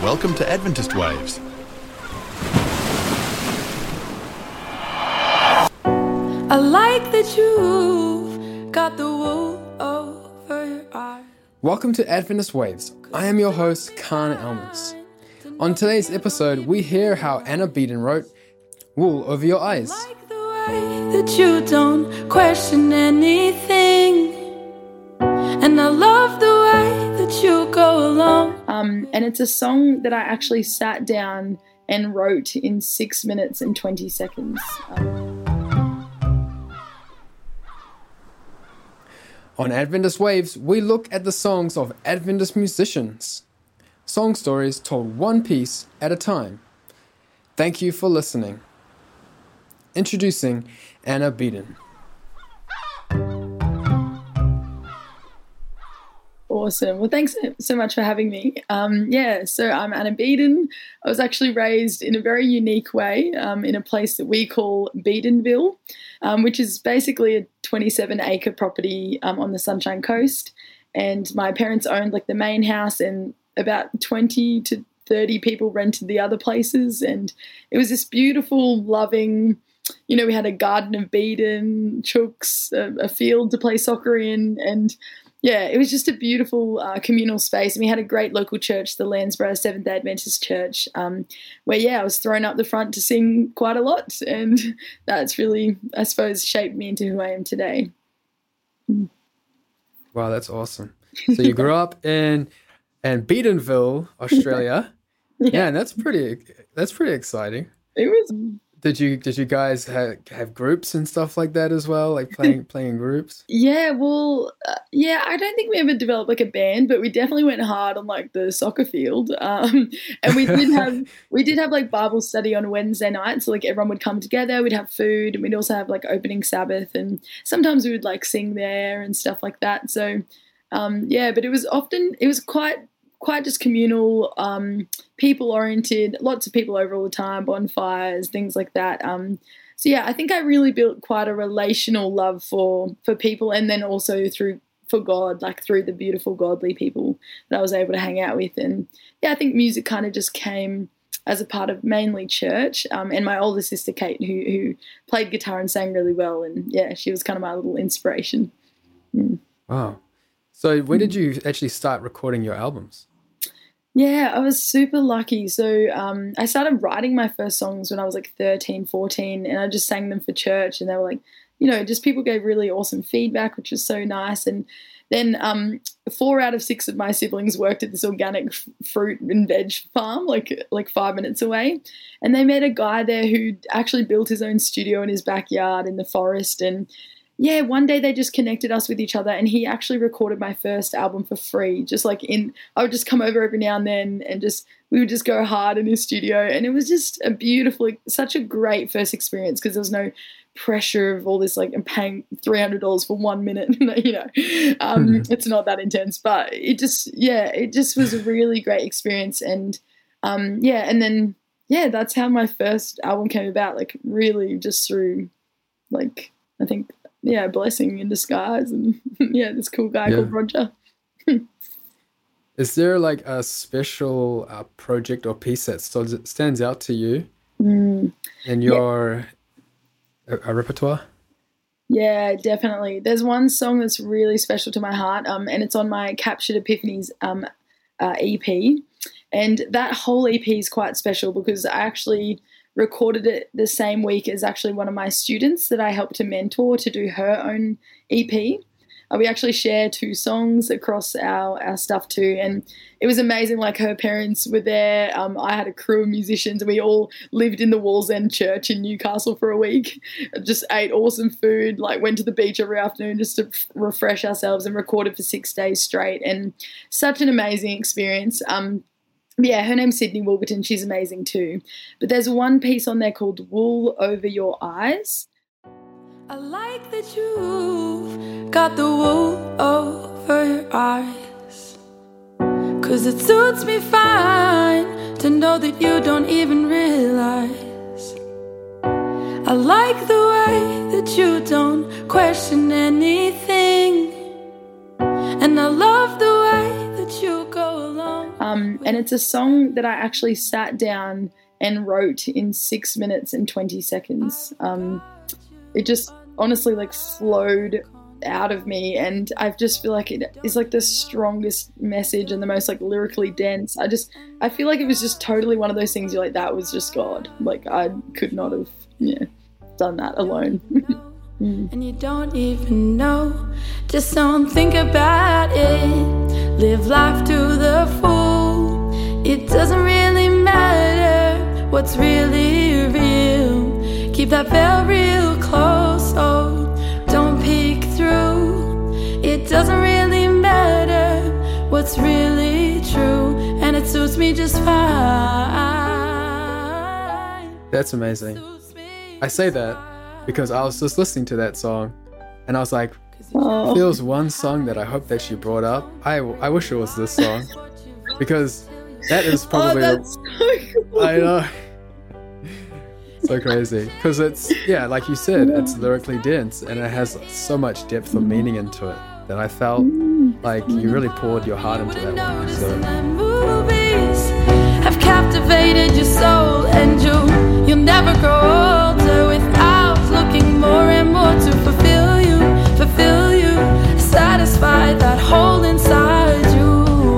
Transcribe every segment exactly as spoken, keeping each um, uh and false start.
Welcome to Adventist Waves. I like that you've got the wool over your eyes. Welcome to Adventist Waves. I am your host, Khan Elmas. On today's episode, we hear how Anna Beaton wrote Wool Over Your Eyes. Like the way that you don't question anything. And I love the way that you go along. Um, and it's a song that I actually sat down and wrote in six minutes and twenty seconds. Um, On Adventist Waves, we look at the songs of Adventist musicians. Song stories told one piece at a time. Thank you for listening. Introducing Anna Beaton. Awesome. Well, thanks so much for having me. Um, yeah, so I'm Anna Beaton. I was actually raised in a very unique way um, in a place that we call Beatonville, um, which is basically a twenty-seven acre property um, on the Sunshine Coast. And my parents owned like the main house, and about twenty to thirty people rented the other places. And it was this beautiful, loving, you know, we had a garden of Beaton, chooks, a, a field to play soccer in, and yeah, it was just a beautiful uh, communal space. And we had a great local church, the Landsborough Seventh-day Adventist Church, um, where, yeah, I was thrown up the front to sing quite a lot. And that's really, I suppose, shaped me into who I am today. Wow, that's awesome. So you grew up in, in Beatonville, Australia. Yeah. Yeah, and that's pretty, that's pretty exciting. It was... Did you did you guys have, have groups and stuff like that as well, like playing playing groups? Yeah, well, uh, yeah, I don't think we ever developed like a band, but we definitely went hard on like the soccer field. Um, and we did have we did have like Bible study on Wednesday night, so like everyone would come together. We'd have food, and we'd also have like opening Sabbath, and sometimes we would like sing there and stuff like that. So um, yeah, but it was often it was quite. quite just communal, um, people-oriented, lots of people over all the time, bonfires, things like that. Um, so, yeah, I think I really built quite a relational love for for people, and then also through for God, like through the beautiful, godly people that I was able to hang out with. And, yeah, I think music kind of just came as a part of mainly church, um, and my older sister, Kate, who, who played guitar and sang really well. And, yeah, she was kind of my little inspiration. Mm. Wow. So when did you actually start recording your albums? Yeah, I was super lucky. So um, I started writing my first songs when I was like thirteen, fourteen, and I just sang them for church, and they were like, you know, just people gave really awesome feedback, which was so nice. And then um, four out of six of my siblings worked at this organic f- fruit and veg farm, like like five minutes away. And they met a guy there who actually built his own studio in his backyard in the forest. And yeah, one day they just connected us with each other, and he actually recorded my first album for free. Just like in, I would just come over every now and then, and just we would just go hard in his studio, and it was just a beautiful, such a great first experience because there was no pressure of all this like I'm paying three hundred dollars for one minute. You know, um, mm-hmm. It's not that intense, but it just yeah, it just was a really great experience, and um, yeah, and then yeah, that's how my first album came about. Like really, just through like I think. Yeah, blessing in disguise, and yeah, this cool guy yeah. called Roger. Is there like a special uh, project or piece that st- stands out to you mm. in your yeah. a, a repertoire? Yeah, definitely. There's one song that's really special to my heart, um, and it's on my Captured Epiphanies um, uh, E P, and that whole E P is quite special because I actually recorded it the same week as actually one of my students that I helped to mentor to do her own E P. Uh, we actually share two songs across our, our stuff too, and it was amazing. Like her parents were there. Um, I had a crew of musicians, and we all lived in the Walls End Church in Newcastle for a week. Just ate awesome food, like went to the beach every afternoon just to f- refresh ourselves, and recorded for six days straight. And such an amazing experience. Um, Yeah, her name's Sydney Wolverton. She's amazing too. But there's one piece on there called Wool Over Your Eyes. I like that you've got the wool over your eyes, 'cause it suits me fine to know that you don't even realize. I like the way that you don't question anything, and I love the way that you go along. Um, and it's a song that I actually sat down and wrote in six minutes and twenty seconds. Um, it just honestly like flowed out of me, and I just feel like it is like the strongest message and the most like lyrically dense. I just I feel like it was just totally one of those things you're like, that was just God. Like I could not have yeah done that alone. mm. And you don't even know, just don't think about it. Live life to the full. It doesn't really matter what's really real. Keep that bell real close, oh, don't peek through. It doesn't really matter what's really true, and it suits me just fine. That's amazing. I say that because I was just listening to that song and I was like, Oh. if there was one song that I hope that she brought up, I, I wish it was this song, because that is probably oh, that's the, so cool. I know. So crazy. Because it's, yeah, like you said, it's lyrically dense and it has so much depth of meaning into it that I felt like you really poured your heart into that one. So. Movies have captivated your soul, and you, you'll never grow older without looking more and more to fulfill you, fulfill you, satisfy that hole inside you.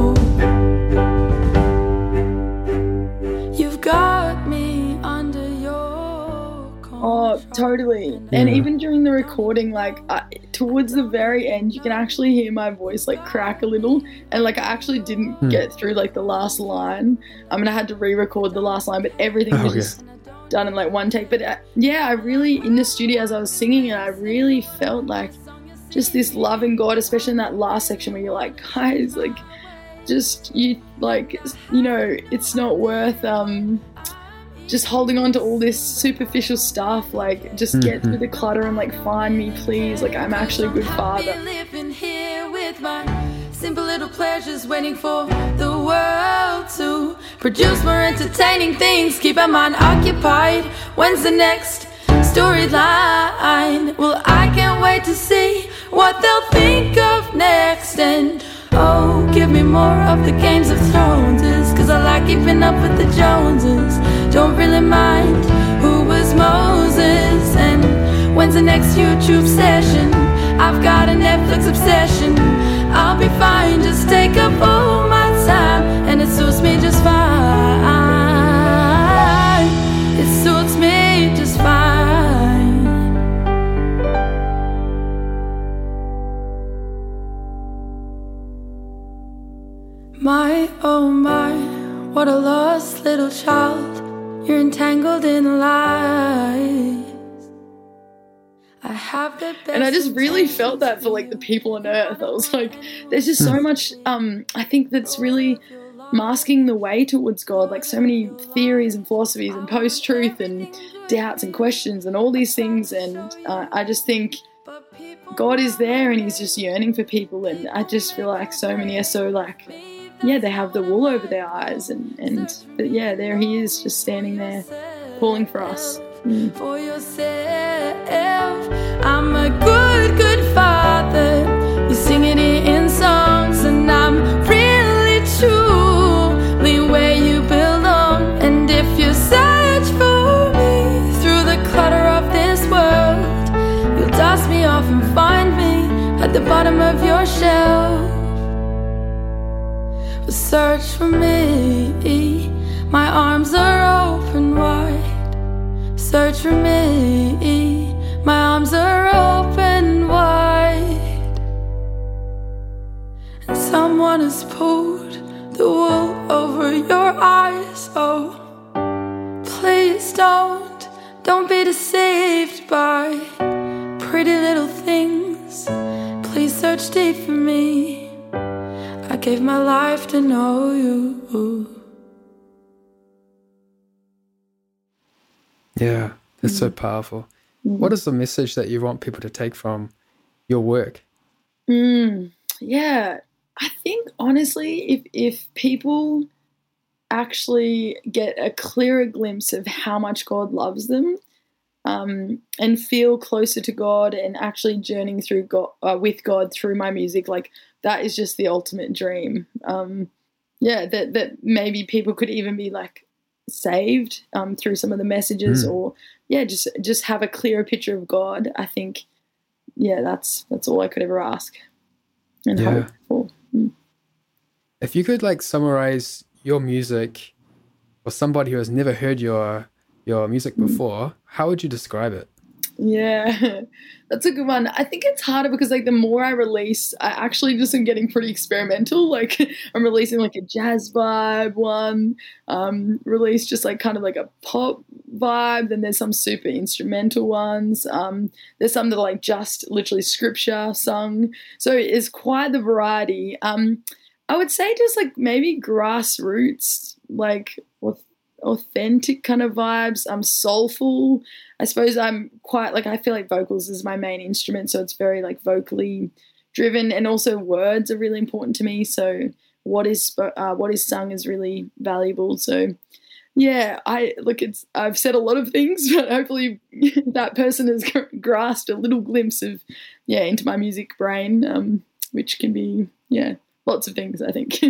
You've got me under your Oh, totally. And Yeah. even during the recording, like I, towards the very end, you can actually hear my voice like crack a little. And like I actually didn't Hmm. get through like the last line. I mean, I had to re-record the last line, but everything was Oh, yeah. just done in like one take. But uh, yeah, I really, in the studio as I was singing it, I really felt like just this loving God, especially in that last section where you're like, guys, like, just you, like, you know, it's not worth um just holding on to all this superficial stuff. Like, just get Mhm. through the clutter and like find me, please. Like, I'm actually a good father. Living here with my simple little pleasures, waiting for the world to produce more entertaining things. Keep my mind occupied. When's the next storyline? Well, I can't wait to see what they'll think of next. And oh, give me more of the Games of Thrones, cause I like keeping up with the Joneses. Don't really mind who was Moses, and when's the next YouTube session? I've got a Netflix obsession. I'll be fine, just take up all my time, and it suits me just fine. It suits me just fine. My, oh my, what a lost little child. You're entangled in lies. I have the best And I just really intentions felt that for like the people on earth. I was like, there's just so much, um, I think that's really masking the way towards God. Like so many theories and philosophies and post-truth and doubts and questions and all these things. And uh, I just think God is there and he's just yearning for people. And I just feel like so many are so like, yeah, they have the wool over their eyes. And, and but yeah, there he is just standing there calling for us. Mm. for yourself. I'm a good, good father. You sing it in songs, and I'm really truly where you belong. And if you search for me through the clutter of this world, you'll dust me off and find me at the bottom of your shelf. Search for me, my arms are open wide. Search for me, my arms are open wide. And someone has pulled the wool over your eyes. Oh, please don't, don't be deceived by pretty little things. Please search deep for me. I gave my life to know you. Yeah, it's so powerful. What is the message that you want people to take from your work? Mm, yeah, I think honestly, if if people actually get a clearer glimpse of how much God loves them, um, and feel closer to God, and actually journeying through God uh, with God through my music, like that is just the ultimate dream. Um, yeah, that, that maybe people could even be like saved um, through some of the messages, mm. or yeah, just just have a clearer picture of God. I think, yeah, that's that's all I could ever ask and yeah. hope for. Mm. If you could like summarize your music for somebody who has never heard your your music before, how would you describe it? Yeah, that's a good one. I think it's harder because like the more I release, I actually just am getting pretty experimental. Like I'm releasing like a jazz vibe one, um, release just like kind of like a pop vibe. Then there's some super instrumental ones. Um, there's some that are like just literally scripture sung. So it's quite the variety. Um, I would say just like maybe grassroots, like authentic kind of vibes. I'm soulful. I suppose I'm quite like, I feel like vocals is my main instrument, so it's very like vocally driven, and also words are really important to me. So what is uh, what is sung is really valuable. So yeah, I look, it's I've said a lot of things, but hopefully that person has grasped a little glimpse of yeah into my music brain, um, which can be yeah lots of things, I think.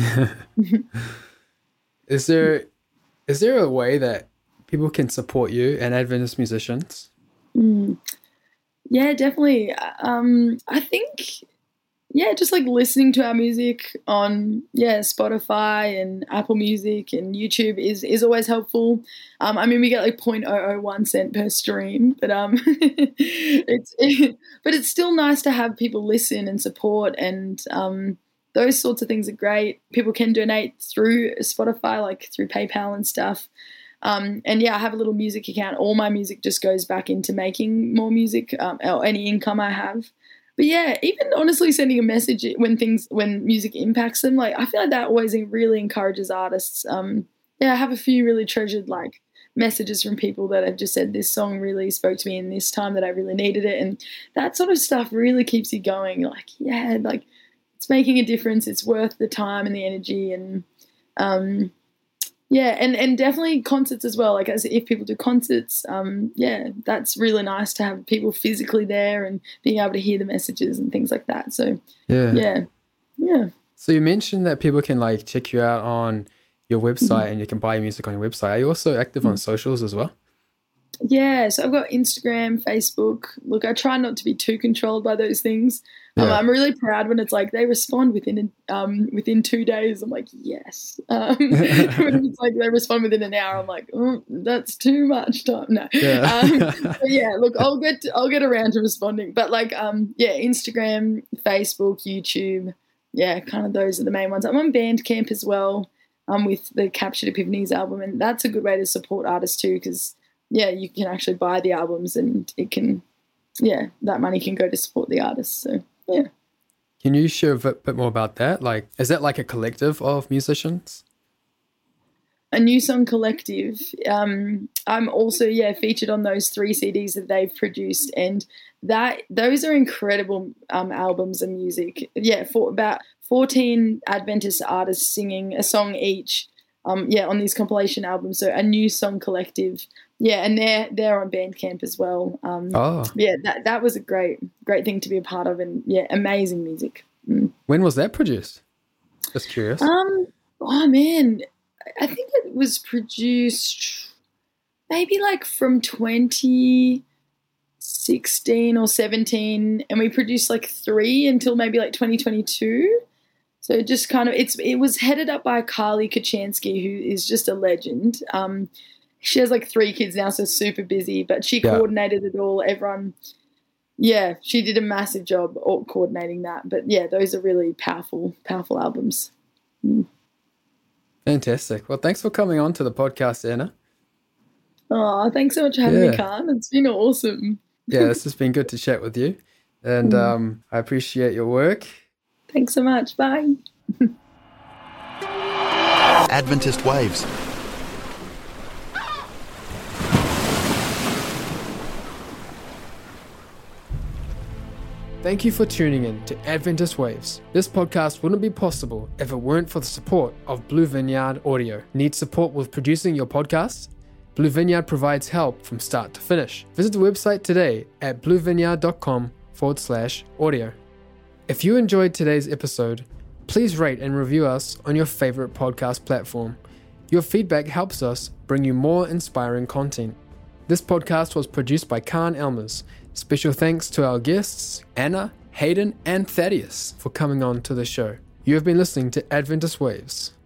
Is there is there a way that people can support you and Adventist musicians? Mm. Yeah, definitely. Um, I think, yeah, just like listening to our music on, yeah, Spotify and Apple Music and YouTube is, is always helpful. Um, I mean, we get like zero point zero zero one cent per stream, but um, it's it, but it's still nice to have people listen and support, and um, those sorts of things are great. People can donate through Spotify, like through PayPal and stuff. Um, and yeah, I have a little music account. All my music just goes back into making more music, um, or any income I have. But yeah, even honestly sending a message when things, when music impacts them, like I feel like that always really encourages artists. Um, yeah, I have a few really treasured like messages from people that have just said this song really spoke to me in this time that I really needed it. And that sort of stuff really keeps you going. Like, yeah, like it's making a difference. It's worth the time and the energy. And, um, yeah, and, and definitely concerts as well. Like as if people do concerts, um, yeah, that's really nice to have people physically there and being able to hear the messages and things like that. So yeah, yeah, yeah. So you mentioned that people can like check you out on your website, mm-hmm. and you can buy music on your website. Are you also active mm-hmm. on socials as well? Yeah, so I've got Instagram, Facebook. Look, I try not to be too controlled by those things. Yeah. Um, I'm really proud when it's like they respond within um, within two days. I'm like, yes. Um, when it's like they respond within an hour, I'm like, oh, that's too much time. No. Yeah. Um, but yeah, look, I'll get to, I'll get around to responding. But like, um, yeah, Instagram, Facebook, YouTube. Yeah, kind of those are the main ones. I'm on Bandcamp as well, um, with the Captured Epiphanies album, and that's a good way to support artists too, because yeah, you can actually buy the albums and it can, yeah, that money can go to support the artists. So, yeah. Can you share a bit more about that? Like, is that like a collective of musicians? A New Song Collective. Um, I'm also, yeah, featured on those three C Ds that they've produced, and that those are incredible um, albums and music. Yeah, for about fourteen Adventist artists singing a song each. Um, yeah, on these compilation albums. So A New Song Collective. Yeah, and they're they're on Bandcamp as well. Um, oh. Yeah, that that was a great great thing to be a part of, and yeah, amazing music. Mm. When was that produced? Just curious. Um, oh man, I think it was produced maybe like from twenty sixteen or seventeen, and we produced like three until maybe like twenty twenty-two. So just kind of, it's it was headed up by Carly Kachansky, who is just a legend. Um, she has like three kids now, so super busy, but she yeah. coordinated it all. Everyone, yeah, she did a massive job coordinating that. But yeah, those are really powerful, powerful albums. Mm. Fantastic. Well, thanks for coming on to the podcast, Anna. Oh, thanks so much for having yeah. me, Khan. It's been awesome. Yeah, this has been good to chat with you. And mm. um, I appreciate your work. Thanks so much. Bye. Adventist Waves. Thank you for tuning in to Adventist Waves. This podcast wouldn't be possible if it weren't for the support of Blue Vineyard Audio. Need support with producing your podcast? Blue Vineyard provides help from start to finish. Visit the website today at bluevineyard.com forward slash audio. If you enjoyed today's episode, Please rate and review us on your favorite podcast platform. Your feedback helps us bring you more inspiring content. This podcast was produced by Khan Elmers. Special thanks to our guests, Anna, Hayden, and Thaddeus, for coming on to the show. You have been listening to Adventist Waves.